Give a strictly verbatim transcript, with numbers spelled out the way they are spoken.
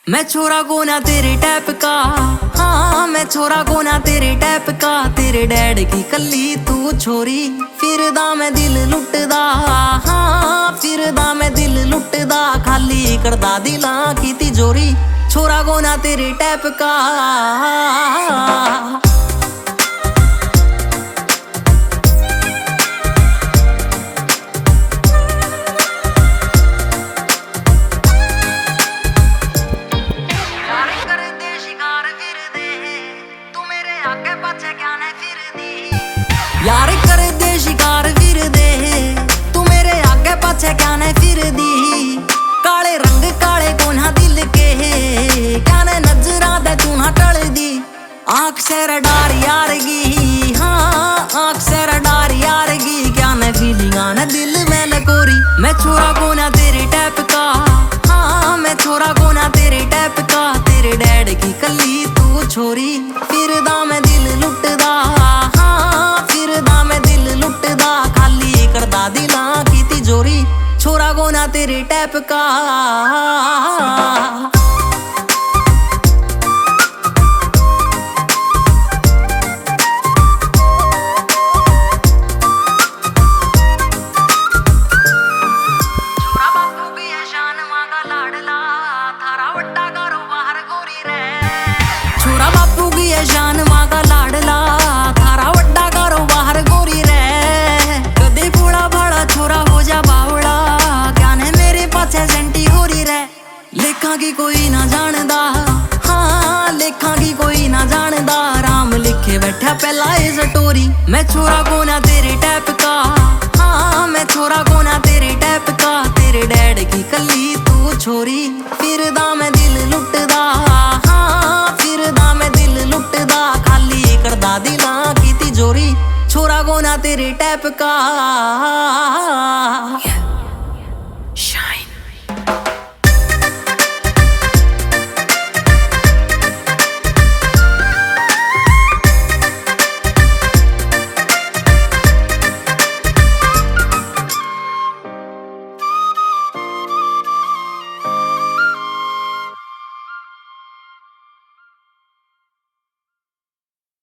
मैं छोरा गोना तेरे टैप का, हाँ मैं छोरा गोना तेरे टैप का। तेरे डैड की कली तू छोरी, फिरदा मैं दिल लुटदा, हाँ फिरदा मैं दिल लुटदा। खाली करदा दिला की तिजोरी, छोरा गोना तेरे टैप का। यार कर दे शिकार फिर दे, तू मेरे आगे पाछे क्या नहीं फिर दी। काले रंग काले कोना दिल के, क्या ने नजरा दे तू ना टल दी। आँख से रडार यार गी, हाँ आँख से रडार यार गी। क्या ने फीलिंगा ने दिल में लकोरी, मैं छोरा गोना तेरे टैप का, हाँ मैं छोरा गोना तेरे टैप का। तेरे डैड की कली तू छोरी, फिरदा मैं दिल लुटदा, दिला की तिजोरी, छोरा गोना तेरे टैप का। छोरा बापू की है शान मांगा लाडला, थारा वड्डा कारोबार गोरी रे। छोरा बापू की है शान मांगा लाडला, थारा वड्डा कारोबार गोरी रे। लेखा की कोई ना जानदा, हाँ लेखा की कोई ना जानदा। राम लिखे बैठा पहला ये स्टोरी, मैं छोरा गोना तेरे टैप का, हाँ मैं छोरा गोना तेरे टैप का। तेरे डैड की कली तू छोरी, फिरदा मैं दिल लुटदा, हाँ फिरदा मैं दिल लुटदा। खाली करदा दिला की तिजोरी, छोरा गोना तेरे टैप का।